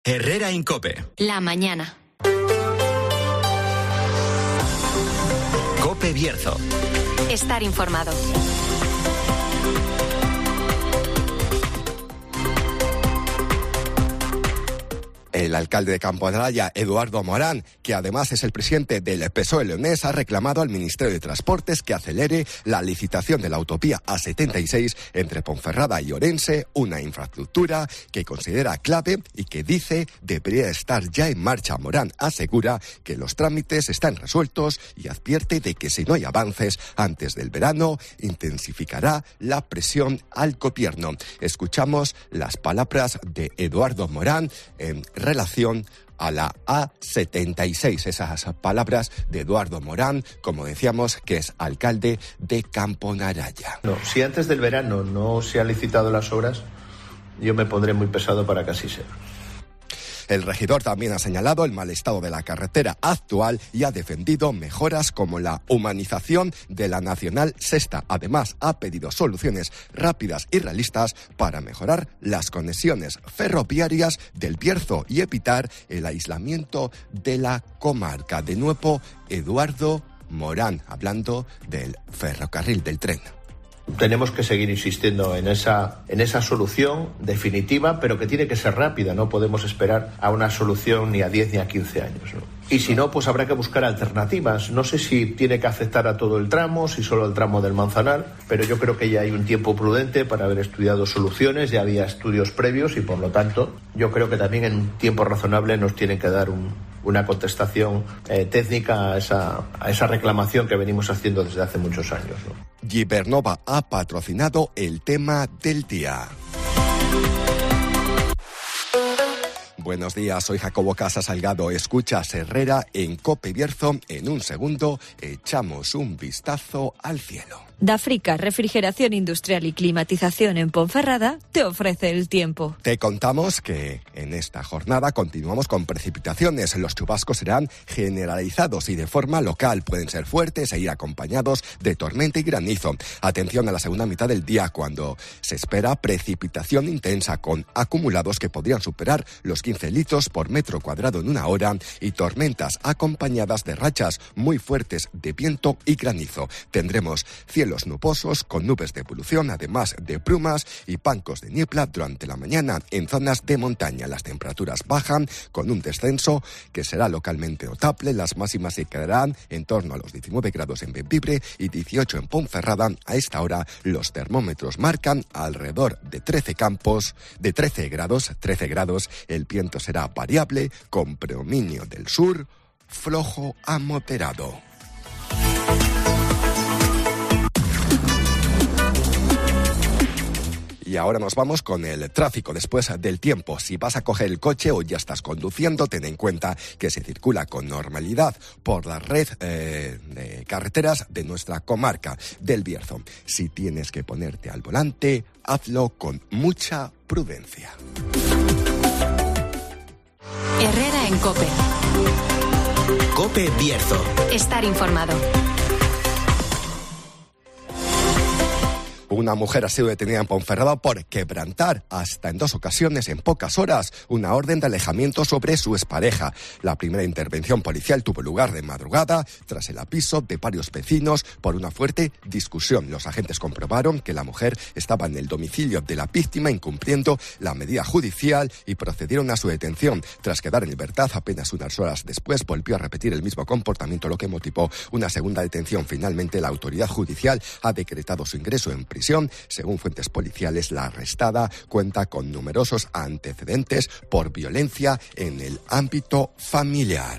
Herrera en COPE. La mañana. COPE Bierzo. Estar informado. El alcalde de Camponaraya, Eduardo Morán, que además es el presidente del PSOE leonés, ha reclamado al Ministerio de Transportes que acelere la licitación de la autovía A76 entre Ponferrada y Orense, una infraestructura que considera clave y que dice debería estar ya en marcha. Morán asegura que los trámites están resueltos y advierte de que si no hay avances antes del verano, intensificará la presión al gobierno. Escuchamos las palabras de Eduardo Morán en relación a la A76. Esas palabras de Eduardo Morán, como decíamos, que es alcalde de Camponaraya. No, si antes del verano no se han licitado las obras, yo me pondré muy pesado para que así sea. El regidor también ha señalado el mal estado de la carretera actual y ha defendido mejoras como la humanización de la Nacional Sexta. Además, ha pedido soluciones rápidas y realistas para mejorar las conexiones ferroviarias del Bierzo y evitar el aislamiento de la comarca. De nuevo, Eduardo Morán, hablando del ferrocarril, del tren. Tenemos que seguir insistiendo en esa solución definitiva, pero que tiene que ser rápida. No podemos esperar a una solución ni a 10 ni a 15 años, ¿no? Y si no, pues habrá que buscar alternativas. No sé si tiene que afectar a todo el tramo, si solo al tramo del Manzanar, pero yo creo que ya hay un tiempo prudente para haber estudiado soluciones, ya había estudios previos y por lo tanto yo creo que también en un tiempo razonable nos tienen que dar una contestación técnica a esa reclamación que venimos haciendo desde hace muchos años, ¿no? Gibernova ha patrocinado el tema del día. Buenos días, soy Jacobo Casa Salgado. Escuchas Herrera en COPE Bierzo. En un segundo echamos un vistazo al cielo. Dafrica, refrigeración industrial y climatización en Ponferrada, te ofrece el tiempo. Te contamos que en esta jornada continuamos con precipitaciones. Los chubascos serán generalizados y de forma local. Pueden ser fuertes e ir acompañados de tormenta y granizo. Atención a la segunda mitad del día, cuando se espera precipitación intensa con acumulados que podrían superar los 15 litros por metro cuadrado en una hora y tormentas acompañadas de rachas muy fuertes de viento y granizo. Tendremos cielos nubosos con nubes de evolución, además de brumas y bancos de niebla durante la mañana en zonas de montaña. Las temperaturas bajan con un descenso que será localmente notable. Las máximas se quedarán en torno a los 19 grados en Bembibre y 18 en Ponferrada. A esta hora los termómetros marcan alrededor de 13 grados. El viento será variable con predominio del sur, flojo a moderado. Y ahora nos vamos con el tráfico después del tiempo. Si vas a coger el coche o ya estás conduciendo, ten en cuenta que se circula con normalidad por la red de carreteras de nuestra comarca del Bierzo. Si tienes que ponerte al volante, hazlo con mucha prudencia. Herrera en COPE. COPE Bierzo. Estar informado. Una mujer ha sido detenida en Ponferrada por quebrantar, hasta en 2 ocasiones, en pocas horas, una orden de alejamiento sobre su expareja. La primera intervención policial tuvo lugar de madrugada, tras el aviso de varios vecinos por una fuerte discusión. Los agentes comprobaron que la mujer estaba en el domicilio de la víctima incumpliendo la medida judicial y procedieron a su detención. Tras quedar en libertad, apenas unas horas después volvió a repetir el mismo comportamiento, lo que motivó una segunda detención. Finalmente, la autoridad judicial ha decretado su ingreso en prisión. Según fuentes policiales, la arrestada cuenta con numerosos antecedentes por violencia en el ámbito familiar.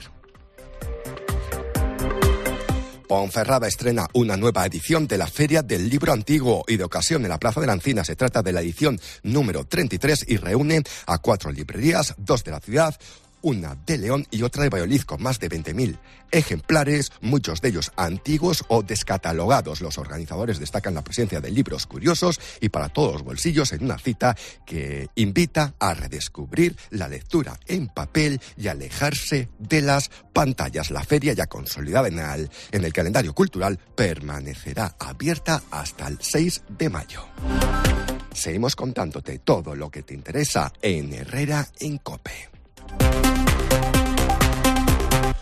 Ponferrada estrena una nueva edición de la Feria del Libro Antiguo y de ocasión en la Plaza de la Encina. Se trata de la edición número 33 y reúne a 4 librerías, 2 de la ciudad, una de León y otra de Valladolid, con más de 20.000 ejemplares, muchos de ellos antiguos o descatalogados. Los organizadores destacan la presencia de libros curiosos y para todos los bolsillos en una cita que invita a redescubrir la lectura en papel y alejarse de las pantallas. La feria, ya consolidada en el calendario cultural, permanecerá abierta hasta el 6 de mayo. Seguimos contándote todo lo que te interesa en Herrera en COPE.